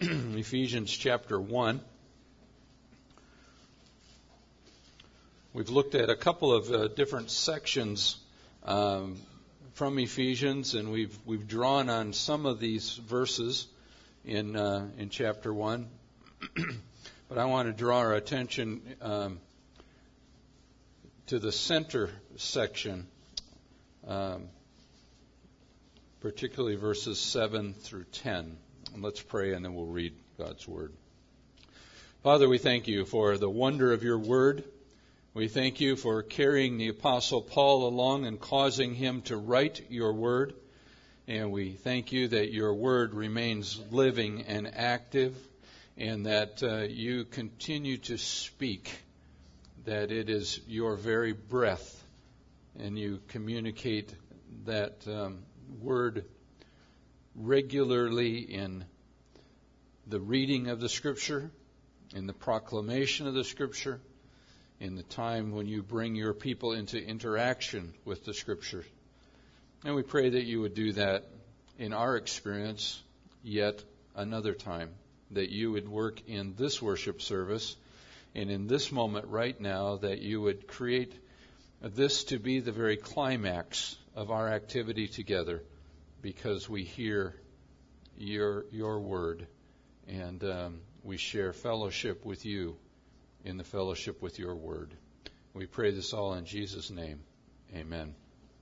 Ephesians chapter 1. We've looked at a couple of different sections from Ephesians, and we've drawn on some of these verses in chapter 1. But I want to draw our attention to the center section, particularly verses 7 through 10. And let's pray, and then we'll read God's Word. Father, we thank you for the wonder of your Word. We thank you for carrying the Apostle Paul along and causing him to write your Word. And we thank you that your Word remains living and active, and that you continue to speak, that it is your very breath, and you communicate that Word regularly in the reading of the Scripture, in the proclamation of the Scripture, in the time when you bring your people into interaction with the Scripture. And we pray that you would do that in our experience yet another time, that you would work in this worship service and in this moment right now, that you would create this to be the very climax of our activity together, because we hear your word, and we share fellowship with you in the fellowship with your word. We pray this all in Jesus' name. Amen.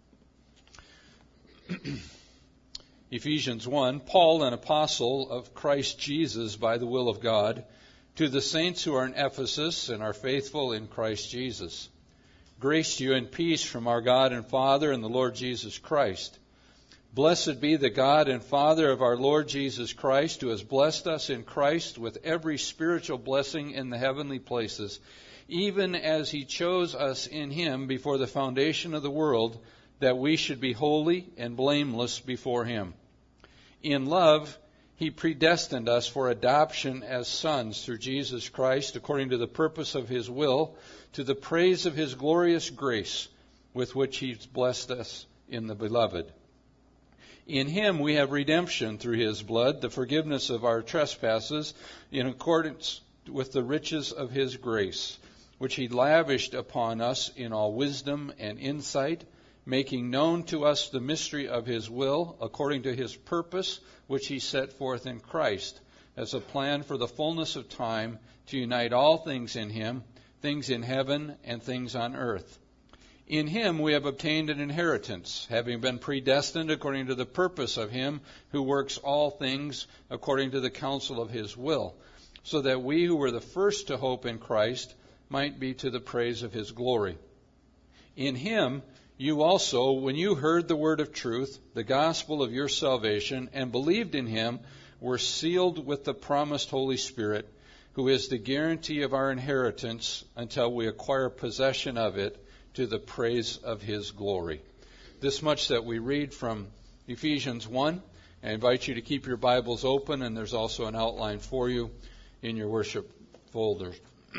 Ephesians 1, Paul, an apostle of Christ Jesus by the will of God, to the saints who are in Ephesus and are faithful in Christ Jesus. Grace to you and peace from our God and Father and the Lord Jesus Christ. Blessed be the God and Father of our Lord Jesus Christ, who has blessed us in Christ with every spiritual blessing in the heavenly places, even as he chose us in him before the foundation of the world, that we should be holy and blameless before him. In love, he predestined us for adoption as sons through Jesus Christ, according to the purpose of his will, to the praise of his glorious grace, with which he's blessed us in the Beloved. In him we have redemption through his blood, the forgiveness of our trespasses, in accordance with the riches of his grace, which he lavished upon us in all wisdom and insight, making known to us the mystery of his will, according to his purpose, which he set forth in Christ, as a plan for the fullness of time, to unite all things in him, things in heaven and things on earth. In him we have obtained an inheritance, having been predestined according to the purpose of him who works all things according to the counsel of his will, so that we who were the first to hope in Christ might be to the praise of his glory. In him you also, when you heard the word of truth, the gospel of your salvation, and believed in him, were sealed with the promised Holy Spirit, who is the guarantee of our inheritance until we acquire possession of it, to the praise of his glory. This much that we read from Ephesians 1. I invite you to keep your Bibles open, and there's also an outline for you in your worship folder.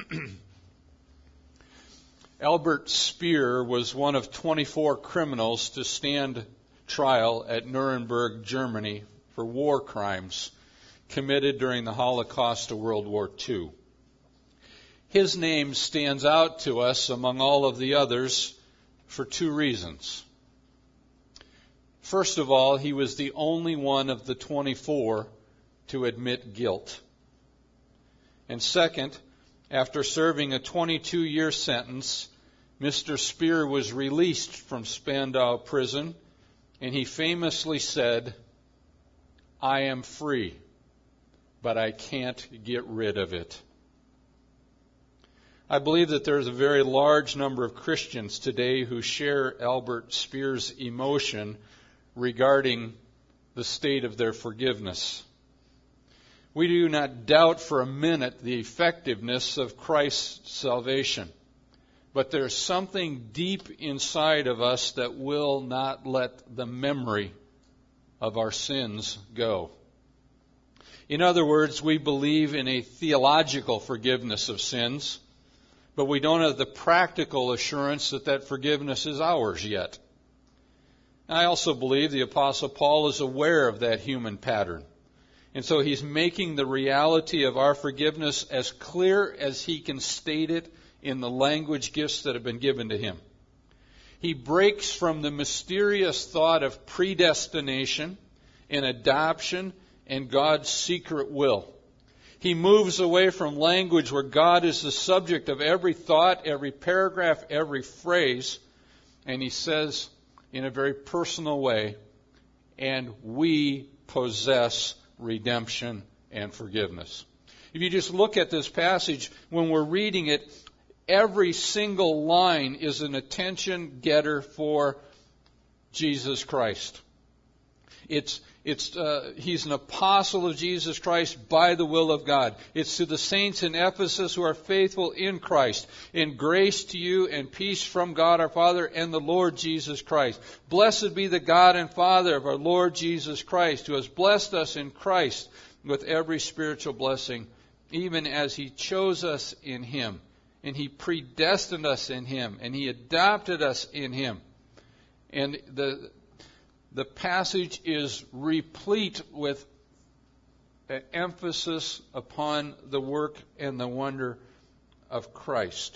Albert Speer was one of 24 criminals to stand trial at Nuremberg, Germany, for war crimes committed during the Holocaust of World War II. His name stands out to us among all of the others for two reasons. First of all, he was the only one of the 24 to admit guilt. And second, after serving a 22-year sentence, Mr. Speer was released from Spandau prison, and he famously said, "I am free, but I can't get rid of it." I believe that there's a very large number of Christians today who share Albert Speer's emotion regarding the state of their forgiveness. We do not doubt for a minute the effectiveness of Christ's salvation, but there's something deep inside of us that will not let the memory of our sins go. In other words, we believe in a theological forgiveness of sins, but we don't have the practical assurance that that forgiveness is ours yet. I also believe the Apostle Paul is aware of that human pattern. And so he's making the reality of our forgiveness as clear as he can state it in the language gifts that have been given to him. He breaks from the mysterious thought of predestination and adoption and God's secret will. He moves away from language where God is the subject of every thought, every paragraph, every phrase, and he says in a very personal way, and we possess redemption and forgiveness. If you just look at this passage, when we're reading it, every single line is an attention getter for Jesus Christ. He's an apostle of Jesus Christ by the will of God. It's to the saints in Ephesus who are faithful in Christ. In grace to you and peace from God our Father and the Lord Jesus Christ. Blessed be the God and Father of our Lord Jesus Christ, who has blessed us in Christ with every spiritual blessing, even as he chose us in him. And he predestined us in him. And he adopted us in him. And the passage is replete with an emphasis upon the work and the wonder of Christ.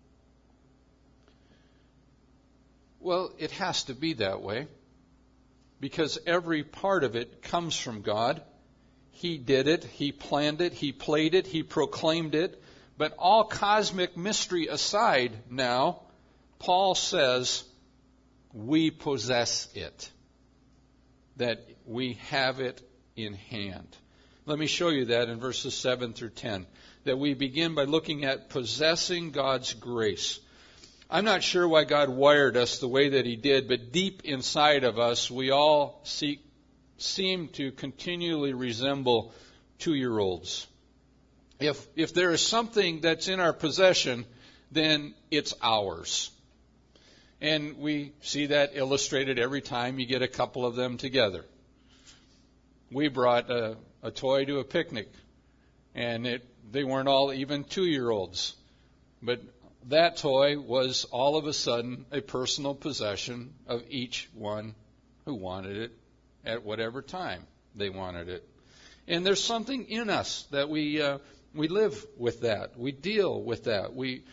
Well, it has to be that way, because every part of it comes from God. He did it, he planned it, he played it, he proclaimed it. But all cosmic mystery aside now, Paul says, we possess it. That we have it in hand. Let me show you that in verses 7 through 10. That we begin by looking at possessing God's grace. I'm not sure why God wired us the way that he did, but deep inside of us, we all seem to continually resemble 2-year-olds. If there is something that's in our possession, then it's ours. And we see that illustrated every time you get a couple of them together. We brought a toy to a picnic, and they weren't all even 2-year-olds. But that toy was all of a sudden a personal possession of each one who wanted it at whatever time they wanted it. And there's something in us that we live with that. We deal with that.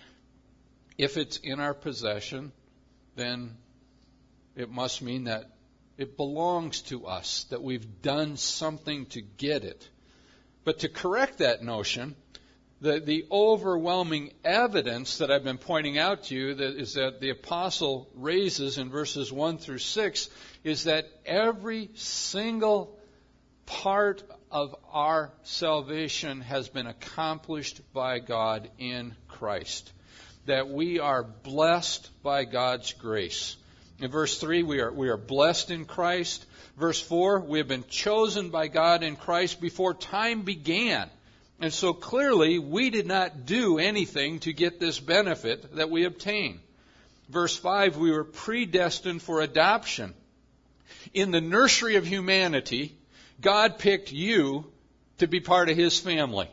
If it's in our possession, then it must mean that it belongs to us, that we've done something to get it. But to correct that notion, the overwhelming evidence that I've been pointing out to you is that the apostle raises in verses 1 through 6 is that every single part of our salvation has been accomplished by God in Christ. That we are blessed by God's grace. In verse 3, we are blessed in Christ. Verse 4, we have been chosen by God in Christ before time began. And so clearly, we did not do anything to get this benefit that we obtain. Verse 5, we were predestined for adoption. In the nursery of humanity, God picked you to be part of his family.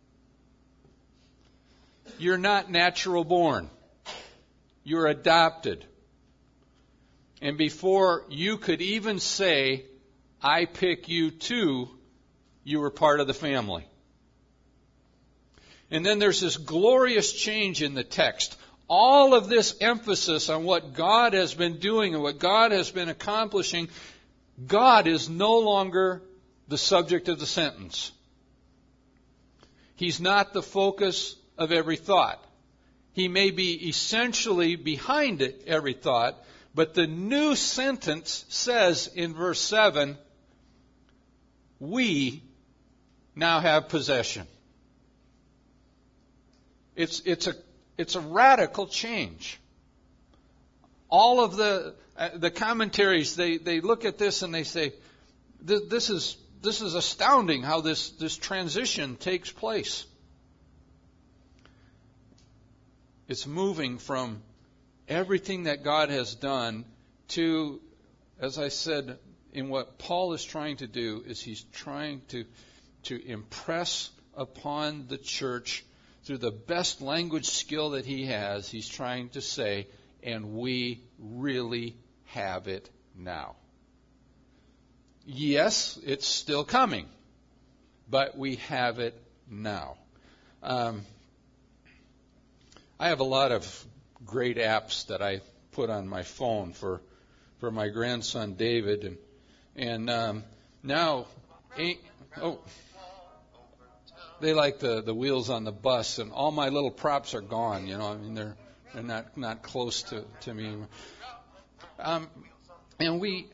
You're not natural born. You're adopted. And before you could even say, I pick you too, you were part of the family. And then there's this glorious change in the text. All of this emphasis on what God has been doing and what God has been accomplishing, God is no longer the subject of the sentence. He's not the focus of every thought. He may be essentially behind it, every thought, but the new sentence says in verse 7, we now have possession. It's a radical change. All of the commentaries, they look at this and they say, this is astounding how this transition takes place. It's moving from everything that God has done to, as I said, in what Paul is trying to do, is he's trying to impress upon the church through the best language skill that he has, he's trying to say, and we really have it now. Yes, it's still coming. but we have it now. I have a lot of great apps that I put on my phone for my grandson David, and now, they like the wheels on the bus, and all my little props are gone. You know, I mean they're not close to me anymore. And we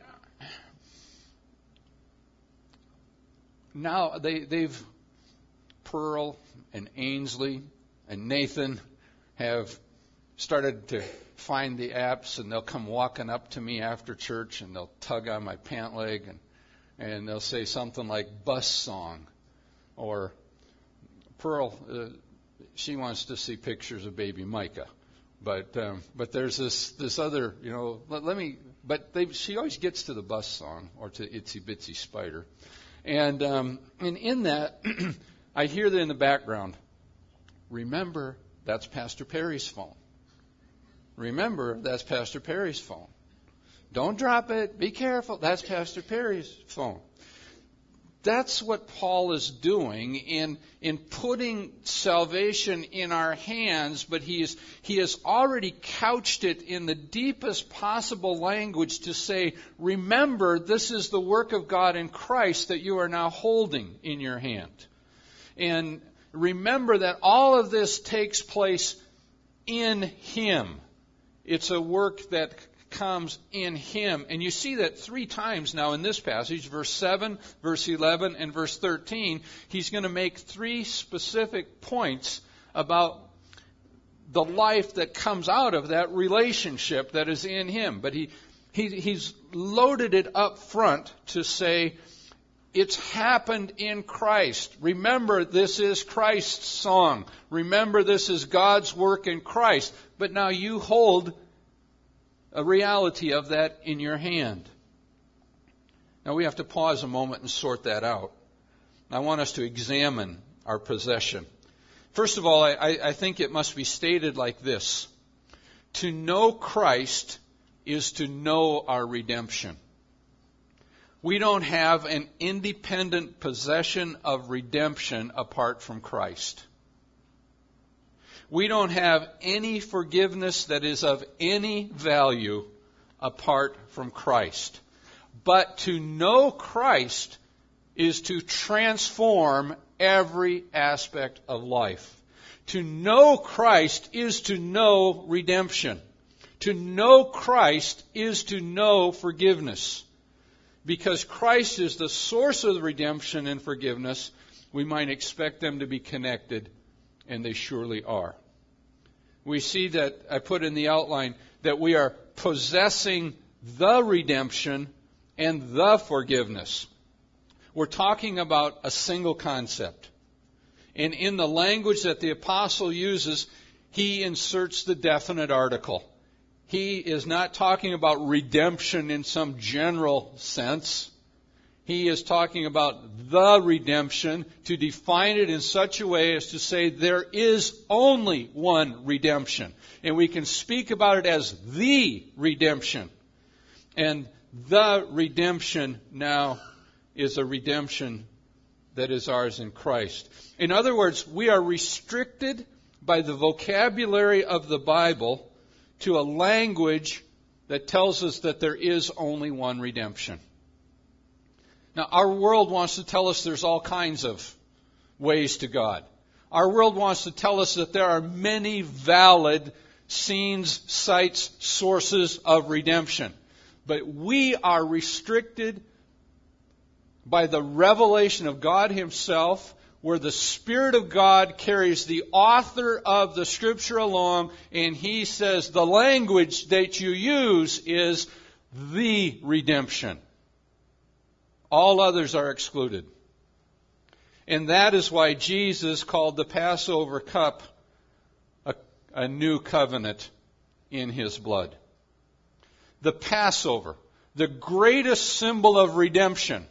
now they've Pearl and Ainsley and Nathan have started to find the apps, and they'll come walking up to me after church, and they'll tug on my pant leg, and they'll say something like bus song, or Pearl, she wants to see pictures of baby Micah, but there's this other, you know, she always gets to the bus song or to Itsy Bitsy Spider, and in that I hear that in the background. Remember, that's Pastor Perry's phone. Remember, that's Pastor Perry's phone. Don't drop it. Be careful. That's Pastor Perry's phone. That's what Paul is doing in putting salvation in our hands, but he has already couched it in the deepest possible language to say, remember, this is the work of God in Christ that you are now holding in your hand. And remember that all of this takes place in Him. It's a work that comes in Him. And you see that 3 times now in this passage, verse 7, verse 11, and verse 13. He's going to make 3 specific points about the life that comes out of that relationship that is in Him. But he's loaded it up front to say, it's happened in Christ. Remember, this is Christ's song. Remember, this is God's work in Christ. But now you hold a reality of that in your hand. Now we have to pause a moment and sort that out. I want us to examine our possession. First of all, I think it must be stated like this. To know Christ is to know our redemption. We don't have an independent possession of redemption apart from Christ. We don't have any forgiveness that is of any value apart from Christ. But to know Christ is to transform every aspect of life. To know Christ is to know redemption. To know Christ is to know forgiveness. Because Christ is the source of the redemption and forgiveness, we might expect them to be connected, and they surely are. We see that, I put in the outline, that we are possessing the redemption and the forgiveness. We're talking about a single concept. And in the language that the apostle uses, he inserts the definite article. He is not talking about redemption in some general sense. He is talking about the redemption, to define it in such a way as to say there is only one redemption. And we can speak about it as the redemption. And the redemption now is a redemption that is ours in Christ. In other words, we are restricted by the vocabulary of the Bible to a language that tells us that there is only one redemption. Now, our world wants to tell us there's all kinds of ways to God. Our world wants to tell us that there are many valid scenes, sites, sources of redemption. But we are restricted by the revelation of God Himself, where the Spirit of God carries the author of the Scripture along, and He says the language that you use is the redemption. All others are excluded. And that is why Jesus called the Passover cup a new covenant in His blood. The Passover, the greatest symbol of redemption,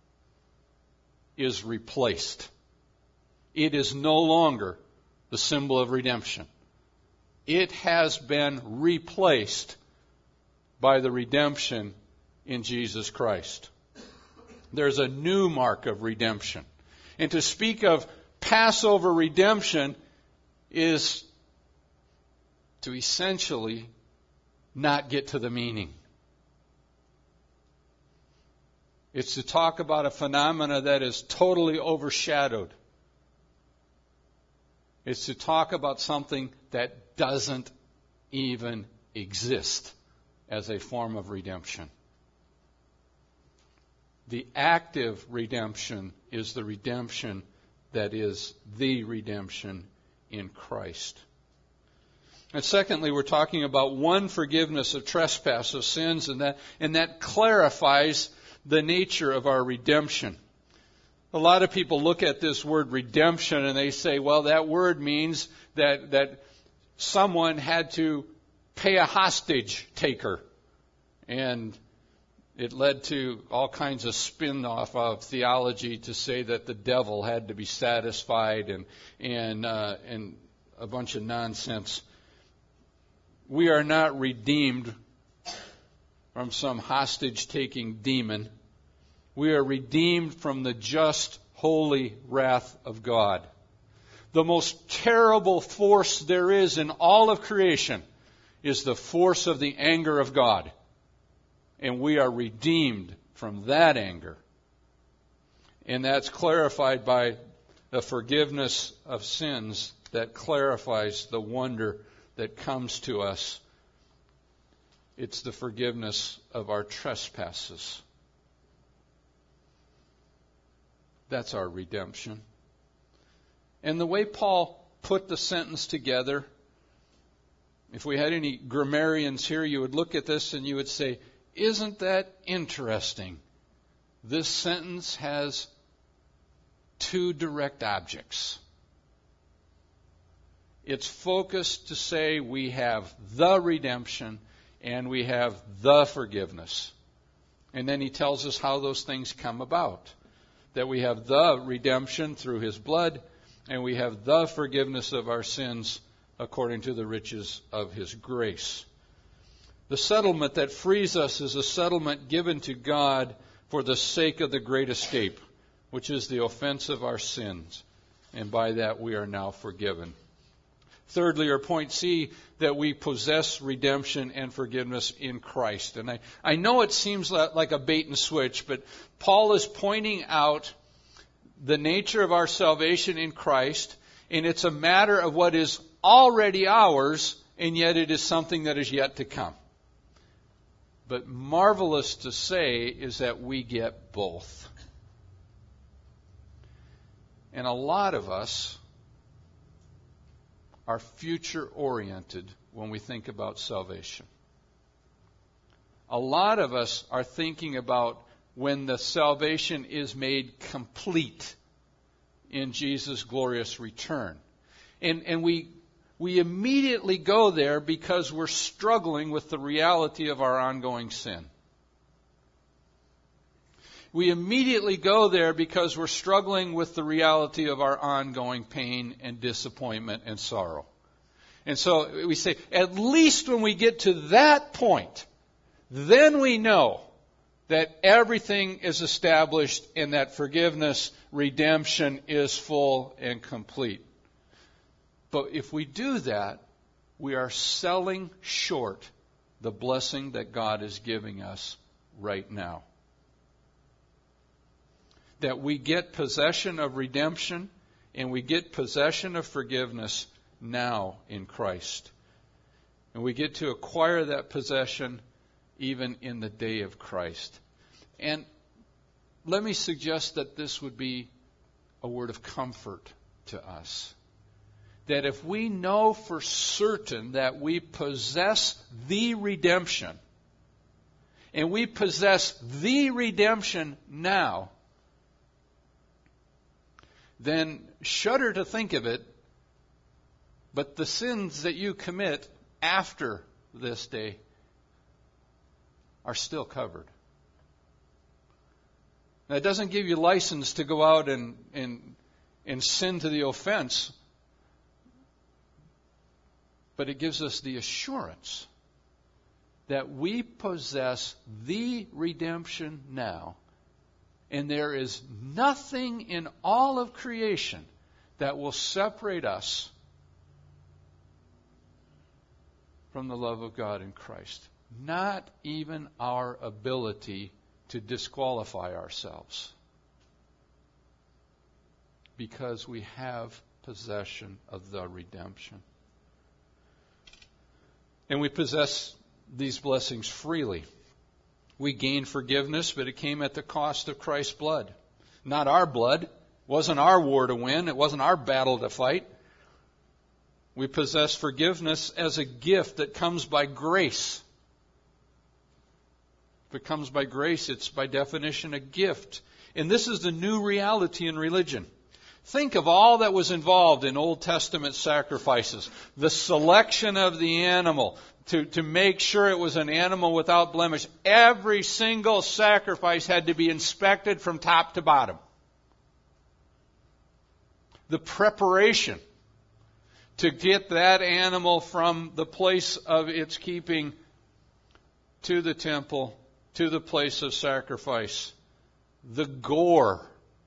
is replaced. It is no longer the symbol of redemption. It has been replaced by the redemption in Jesus Christ. There's a new mark of redemption. And to speak of Passover redemption is to essentially not get to the meaning. It's to talk about a phenomena that is totally overshadowed. It's to talk about something that doesn't even exist as a form of redemption. The active redemption is the redemption that is the redemption in Christ. And secondly, we're talking about one forgiveness of trespass, of sins, and that clarifies the nature of our redemption. A lot of people look at this word redemption and they say, well, that word means that someone had to pay a hostage taker. And it led to all kinds of spin-off of theology to say that the devil had to be satisfied and a bunch of nonsense. We are not redeemed from some hostage-taking demon. We are redeemed from the just, holy wrath of God. The most terrible force there is in all of creation is the force of the anger of God. And we are redeemed from that anger. And that's clarified by the forgiveness of sins that clarifies the wonder that comes to us. It's the forgiveness of our trespasses. That's our redemption. And the way Paul put the sentence together, if we had any grammarians here, you would look at this and you would say, isn't that interesting? This sentence has two direct objects. It's focused to say we have the redemption and we have the forgiveness. And then he tells us how those things come about. That we have the redemption through his blood, and we have the forgiveness of our sins according to the riches of his grace. The settlement that frees us is a settlement given to God for the sake of the great escape, which is the offense of our sins, and by that we are now forgiven. Thirdly, or point C, that we possess redemption and forgiveness in Christ. And I know it seems like a bait and switch, but Paul is pointing out the nature of our salvation in Christ, and it's a matter of what is already ours, and yet it is something that is yet to come. But marvelous to say is that we get both. And a lot of us are future-oriented when we think about salvation. A lot of us are thinking about when the salvation is made complete in Jesus' glorious return. And we immediately go there because we're struggling with the reality of our ongoing sin. We immediately go there because we're struggling with the reality of our ongoing pain and disappointment and sorrow. And so we say, at least when we get to that point, then we know that everything is established and that forgiveness, redemption is full and complete. But if we do that, we are selling short the blessing that God is giving us right now. That we get possession of redemption and we get possession of forgiveness now in Christ. And we get to acquire that possession even in the day of Christ. And let me suggest that this would be a word of comfort to us. That if we know for certain that we possess the redemption, and we possess the redemption now, then shudder to think of it, but the sins that you commit after this day are still covered. Now, it doesn't give you license to go out and sin to the offense, but it gives us the assurance that we possess the redemption now, And there is nothing in all of creation that will separate us from the love of God in Christ. Not even our ability to disqualify ourselves. Because we have possession of the redemption. And we possess these blessings freely. We gain forgiveness, but it came at the cost of Christ's blood. Not our blood. It wasn't our war to win. It wasn't our battle to fight. We possess forgiveness as a gift that comes by grace. If it comes by grace, it's by definition a gift. And this is the new reality in religion. Think of all that was involved in Old Testament sacrifices. The selection of the animal to make sure it was an animal without blemish. Every single sacrifice had to be inspected from top to bottom. The preparation to get that animal from the place of its keeping to the temple, to the place of sacrifice. The gore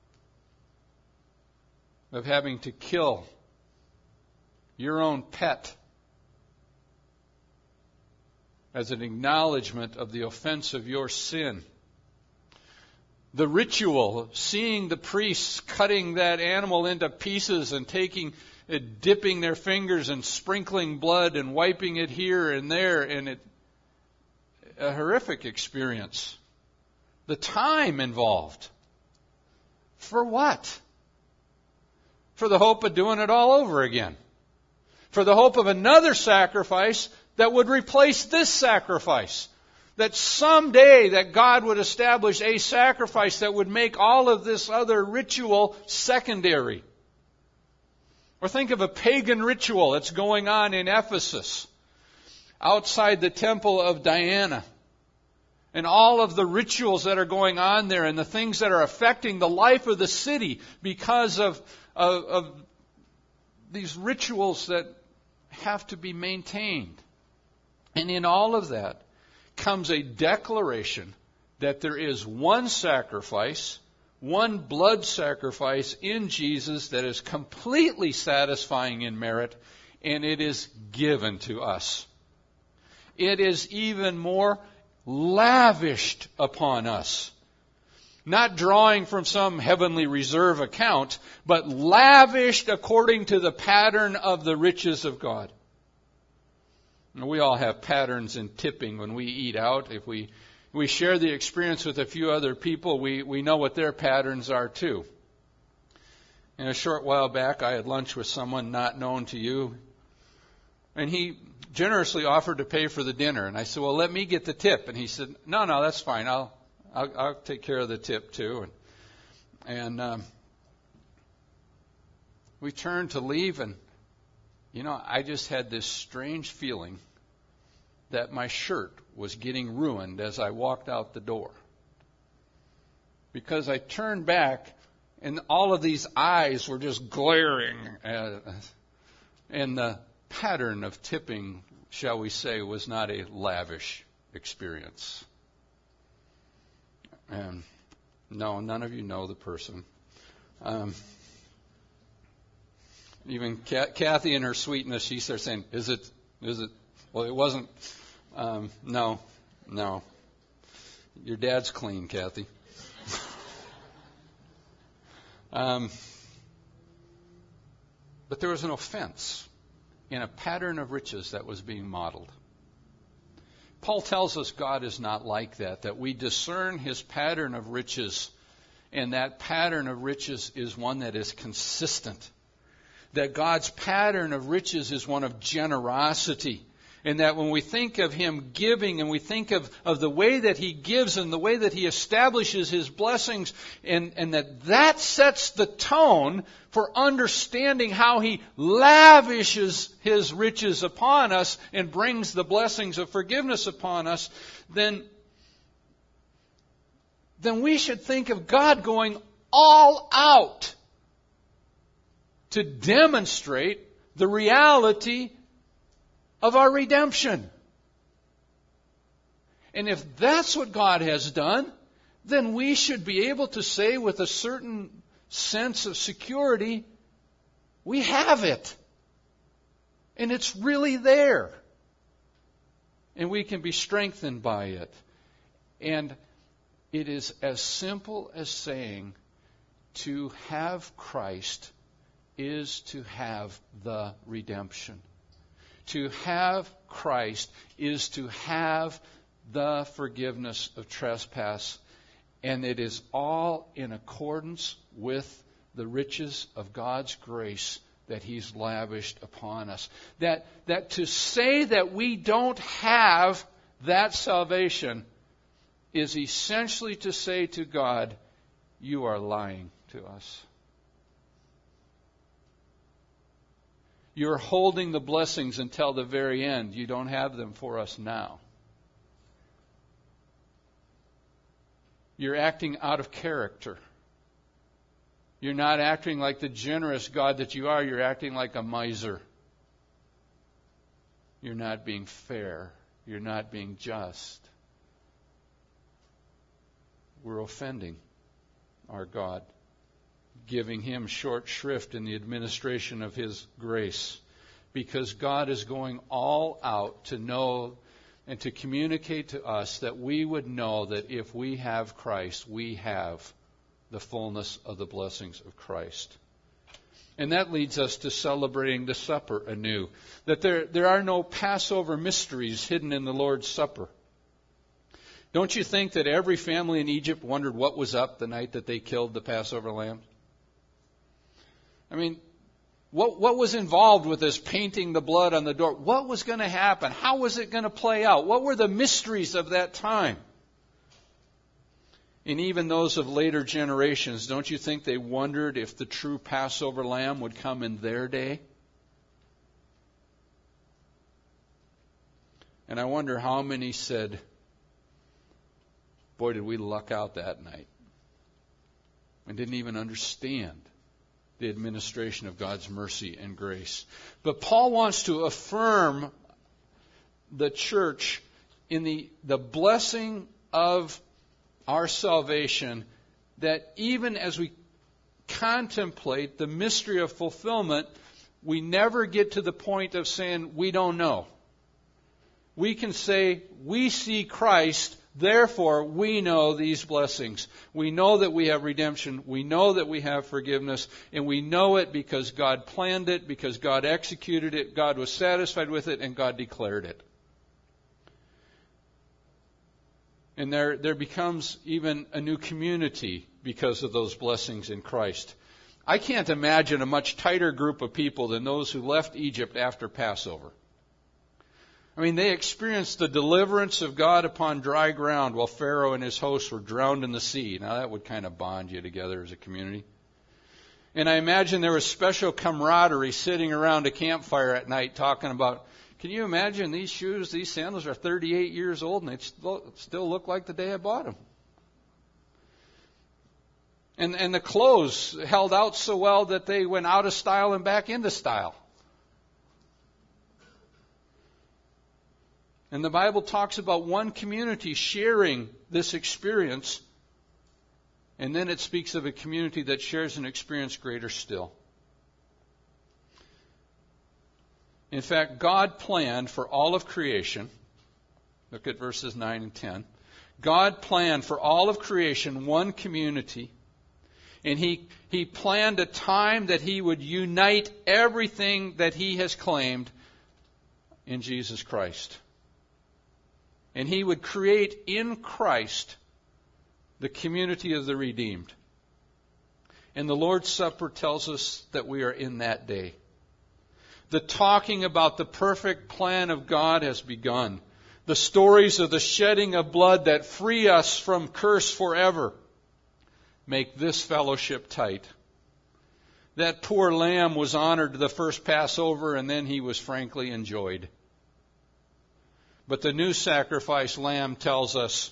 of having to kill your own pet as an acknowledgement of the offense of your sin. The ritual of seeing the priests cutting that animal into pieces and dipping their fingers and sprinkling blood and wiping it here and there, and a horrific experience. The time involved. For what? For the hope of doing it all over again. For the hope of another sacrifice that would replace this sacrifice. That someday that God would establish a sacrifice that would make all of this other ritual secondary. Or think of a pagan ritual that's going on in Ephesus, outside the temple of Diana. And all of the rituals that are going on there and the things that are affecting the life of the city because of these rituals that have to be maintained. And in all of that comes a declaration that there is one sacrifice, one blood sacrifice in Jesus that is completely satisfying in merit, and it is given to us. It is even more lavished upon us. Not drawing from some heavenly reserve account, but lavished according to the pattern of the riches of God. We all have patterns in tipping when we eat out. If we share the experience with a few other people, we know what their patterns are too. And a short while back, I had lunch with someone not known to you, and he generously offered to pay for the dinner. And I said, well, let me get the tip. And he said, no, that's fine. I'll take care of the tip too. And we turned to leave, and I just had this strange feeling that my shirt was getting ruined as I walked out the door. Because I turned back, and all of these eyes were just glaring. And the pattern of tipping, shall we say, was not a lavish experience. And no, none of you know the person. Even Kathy in her sweetness, she starts saying, is it? Well, it wasn't. No. Your dad's clean, Kathy. But there was an offense in a pattern of riches that was being modeled. Paul tells us God is not like that we discern his pattern of riches, and that pattern of riches is one that is consistent. That God's pattern of riches is one of generosity. And that when we think of him giving and we think of the way that he gives and the way that he establishes his blessings, and that sets the tone for understanding how he lavishes his riches upon us and brings the blessings of forgiveness upon us, then we should think of God going all out to demonstrate the reality of our redemption. And if that's what God has done, then we should be able to say with a certain sense of security, we have it. And it's really there. And we can be strengthened by it. And it is as simple as saying to have Christ is to have the redemption. To have Christ is to have the forgiveness of trespass. And it is all in accordance with the riches of God's grace that He's lavished upon us. That to say that we don't have that salvation is essentially to say to God, you are lying to us. You're holding the blessings until the very end. You don't have them for us now. You're acting out of character. You're not acting like the generous God that you are. You're acting like a miser. You're not being fair. You're not being just. We're offending our God, giving Him short shrift in the administration of His grace, because God is going all out to know and to communicate to us that we would know that if we have Christ, we have the fullness of the blessings of Christ. And that leads us to celebrating the supper anew. That there are no Passover mysteries hidden in the Lord's Supper. Don't you think that every family in Egypt wondered what was up the night that they killed the Passover lamb? I mean, what was involved with this painting the blood on the door? What was going to happen? How was it going to play out? What were the mysteries of that time? And even those of later generations, don't you think they wondered if the true Passover lamb would come in their day? And I wonder how many said, boy, did we luck out that night. And didn't even understand the administration of God's mercy and grace. But Paul wants to affirm the church in the blessing of our salvation, that even as we contemplate the mystery of fulfillment, we never get to the point of saying we don't know. We can say we see Christ, therefore we know these blessings. We know that we have redemption. We know that we have forgiveness. And we know it because God planned it, because God executed it, God was satisfied with it, and God declared it. And there becomes even a new community because of those blessings in Christ. I can't imagine a much tighter group of people than those who left Egypt after Passover. I mean, they experienced the deliverance of God upon dry ground while Pharaoh and his hosts were drowned in the sea. Now, that would kind of bond you together as a community. And I imagine there was special camaraderie sitting around a campfire at night talking about, can you imagine these shoes, these sandals are 38 years old and they still look like the day I bought them. And the clothes held out so well that they went out of style and back into style. And the Bible talks about one community sharing this experience, and then it speaks of a community that shares an experience greater still. In fact, God planned for all of creation. Look at verses 9 and 10. God planned for all of creation one community. And He planned a time that He would unite everything that He has claimed in Jesus Christ. And He would create in Christ the community of the redeemed. And the Lord's Supper tells us that we are in that day. The talking about the perfect plan of God has begun. The stories of the shedding of blood that free us from curse forever make this fellowship tight. That poor lamb was honored the first Passover, and then he was frankly enjoyed. But the new sacrifice lamb tells us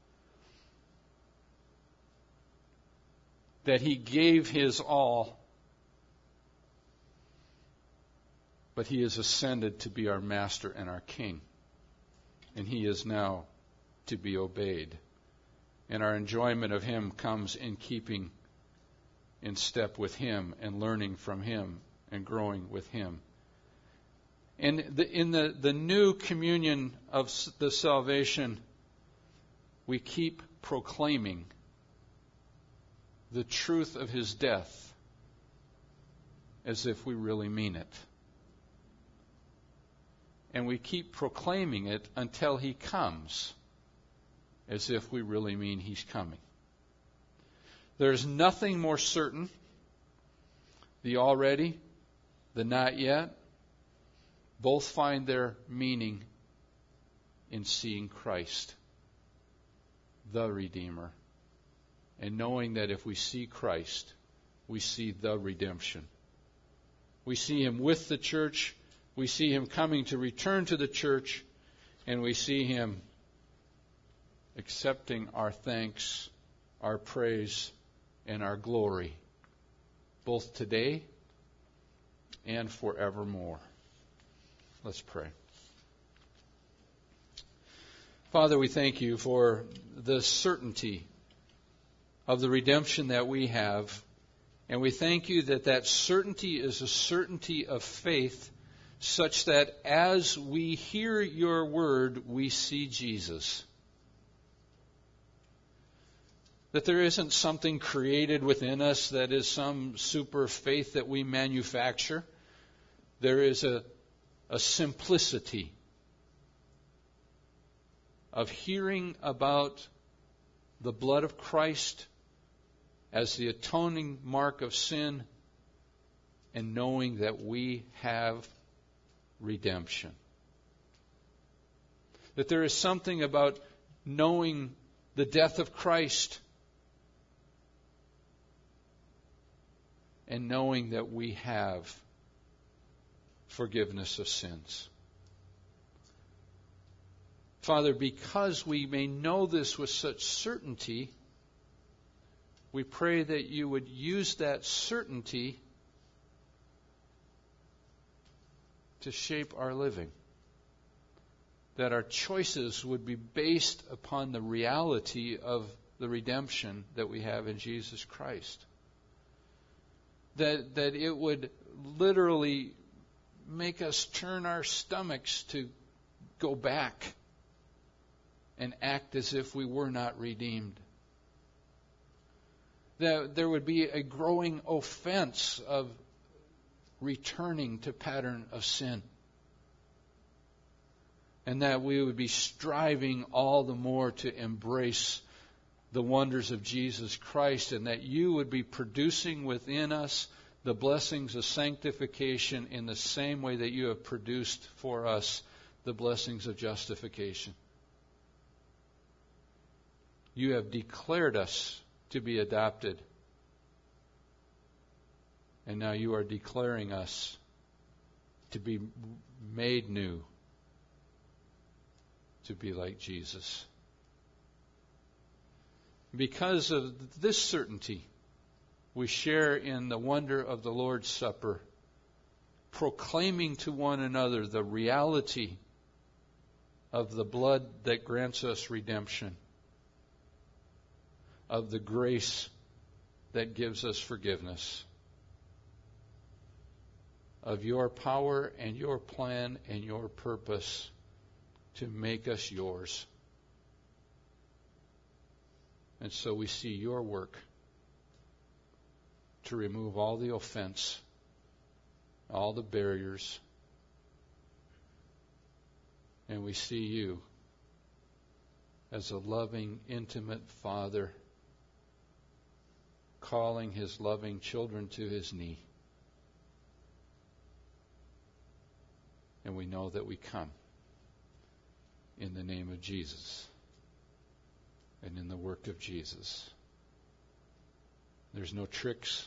that He gave His all, but He is ascended to be our master and our king. And He is now to be obeyed. And our enjoyment of Him comes in keeping in step with Him and learning from Him and growing with Him. And in the new communion of the salvation, we keep proclaiming the truth of His death as if we really mean it. And we keep proclaiming it until He comes, as if we really mean He's coming. There's nothing more certain. The already, the not yet, both find their meaning in seeing Christ, the Redeemer, and knowing that if we see Christ, we see the redemption. We see Him with the church, we see Him coming to return to the church, and we see Him accepting our thanks, our praise, and our glory, both today and forevermore. Let's pray. Father, we thank You for the certainty of the redemption that we have, and we thank You that that certainty is a certainty of faith, such that as we hear Your word, we see Jesus. That there isn't something created within us that is some super faith that we manufacture. There is a simplicity of hearing about the blood of Christ as the atoning mark of sin and knowing that we have redemption. That there is something about knowing the death of Christ and knowing that we have forgiveness of sins. Father, because we may know this with such certainty, we pray that You would use that certainty to shape our living. That our choices would be based upon the reality of the redemption that we have in Jesus Christ. That it would literally make us turn our stomachs to go back and act as if we were not redeemed. That there would be a growing offense of returning to pattern of sin. And that we would be striving all the more to embrace the wonders of Jesus Christ, and that You would be producing within us the blessings of sanctification in the same way that You have produced for us the blessings of justification. You have declared us to be adopted, and now You are declaring us to be made new, to be like Jesus. Because of this certainty, we share in the wonder of the Lord's Supper, proclaiming to one another the reality of the blood that grants us redemption, of the grace that gives us forgiveness, of Your power and Your plan and Your purpose to make us Yours. And so we see Your work to remove all the offense, all the barriers, and we see You as a loving, intimate Father calling His loving children to His knee. And we know that we come in the name of Jesus and in the work of Jesus. There's no tricks,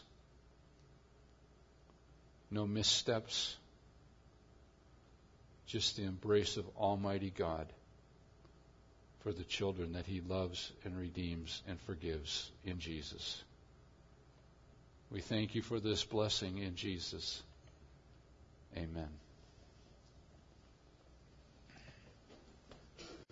no missteps, just the embrace of Almighty God for the children that He loves and redeems and forgives in Jesus. We thank You for this blessing in Jesus. Amen.